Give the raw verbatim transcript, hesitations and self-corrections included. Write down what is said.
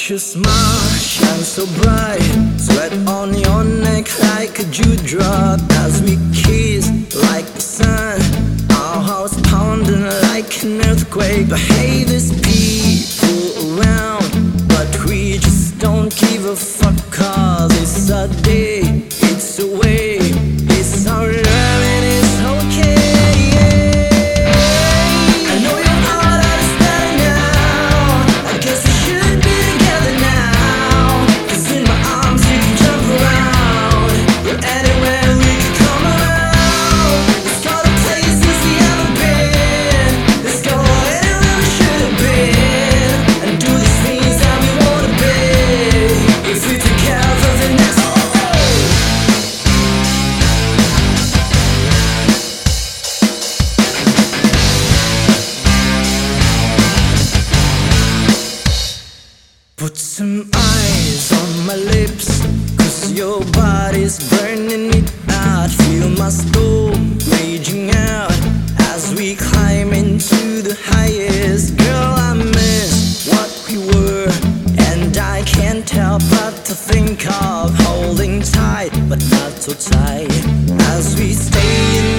Your smile shines so bright, sweat on your neck like a dewdrop as we kiss like the sun. Our hearts pounding like an earthquake. But hey, there's people around, but we just don't give a fuck. Cause it's a day, it's a way, it's our love and it's okay, yeah. I know you're all understanding now. I guess we should be together now. Cause in my arms you can jump around. You're anywhere we can come around. Let's go to places we haven't been. Let's go anywhere we should have been. And do the things that we wanna be. If we together then that's put some eyes on my lips, cause your body's burning it out. Feel my storm raging out as we climb into the highest. Girl, I miss what we were, and I can't help but to think of holding tight, but not so tight, as we stay in